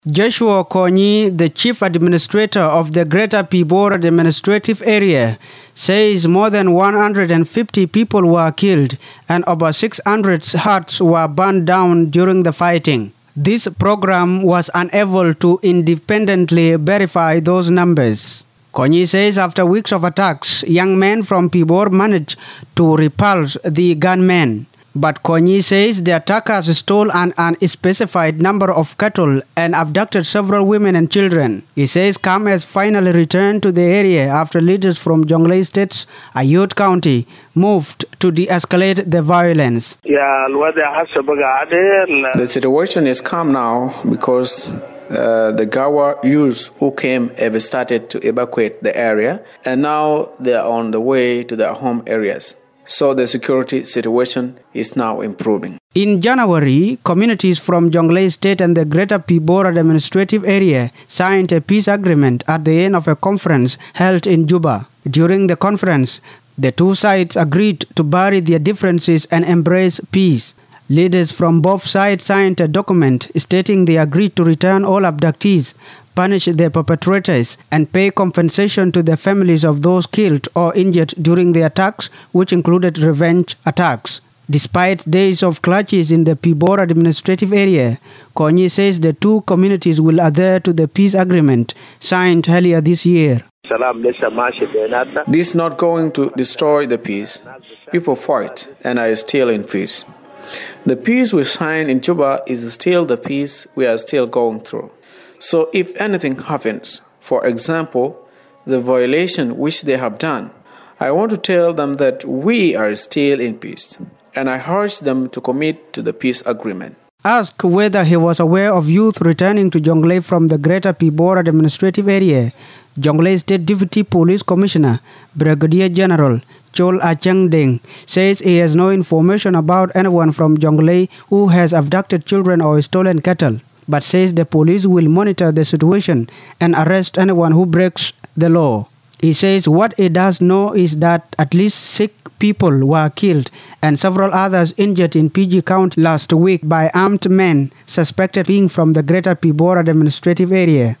Joshua Konyi, the chief administrator of the Greater Pibor administrative area, says more than 150 people were killed and over 600 huts were burned down during the fighting. This program was unable to independently verify those numbers. Konyi says after weeks of attacks, young men from Pibor managed to repulse the gunmen. But Konyi says the attackers stole an unspecified number of cattle and abducted several women and children. He says calm has finally returned to the area after leaders from Jonglei State's Ayut County moved to de-escalate the violence. The situation is calm now because the Gawa youths who came have started to evacuate the area, and now they are on the way to their home areas. So the security situation is now improving. In January, communities from Jonglei State and the Greater Pibor administrative area signed a peace agreement at the end of a conference held in Juba. During the conference, the two sides agreed to bury their differences and embrace peace. Leaders from both sides signed a document stating they agreed to return all abductees, punish the perpetrators, and pay compensation to the families of those killed or injured during the attacks, which included revenge attacks. Despite days of clashes in the Pibor administrative area, Konyi says the two communities will adhere to the peace agreement signed earlier this year. This is not going to destroy the peace. People fight and are still in peace. The peace we signed in Juba is still the peace we are still going through. So if anything happens, for example, the violation which they have done, I want to tell them that we are still in peace, and I urge them to commit to the peace agreement. Asked whether he was aware of youth returning to Jonglei from the Greater Pibor administrative area, Jonglei State Deputy Police Commissioner, Brigadier General Chol Acheng Deng, says he has no information about anyone from Jonglei who has abducted children or stolen cattle, but says the police will monitor the situation and arrest anyone who breaks the law. He says what he does know is that at least 6 people were killed and several others injured in PG County last week by armed men suspected being from the Greater Pibor administrative area.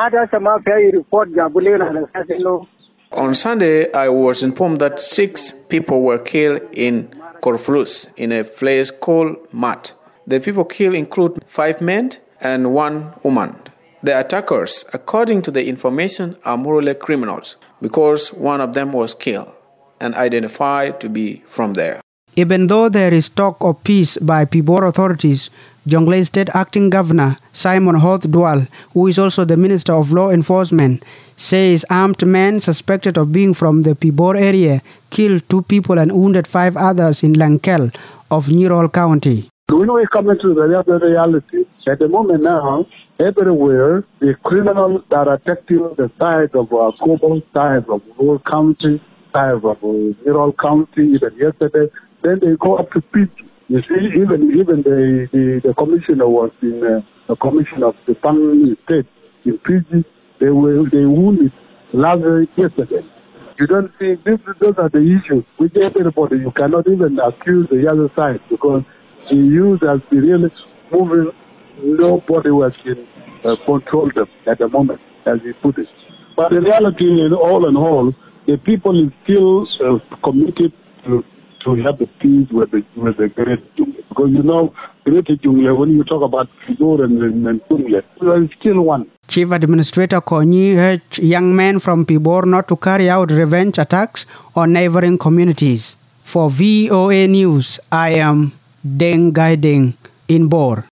On Sunday, I was informed that 6 people were killed in Korflus in a place called Mat. The people killed include 5 men and 1 woman. The attackers, according to the information, are morally criminals because one of them was killed and identified to be from there. Even though there is talk of peace by Pibor authorities, Jonglei State Acting Governor Simon Hoth Dwal, who is also the Minister of Law Enforcement, says armed men suspected of being from the Pibor area killed 2 people and wounded 5 others in Lankel of Nirol County. We know it's coming to the reality. At the moment now, everywhere, the criminals that are attacking the side of Kobo, side of Rural County, side of Nirol County, even yesterday, then they go up to PG. You see, even the commissioner was in the commissioner of the Pang State in PG. They wounded last yesterday. You don't see, those are the issues with everybody. You cannot even accuse the other side because the youth has been really moving. Nobody was in control them at the moment, as he put it. But the reality is, all in all, the people is still committed to have the peace with the Great Jonglei. Because you know, Great Jonglei, when you talk about Pibor and Jonglei, there is still one. Chief Administrator Konyi urged young men from Pibor not to carry out revenge attacks on neighboring communities. For VOA News, I am Deng Gai Deng in Bor.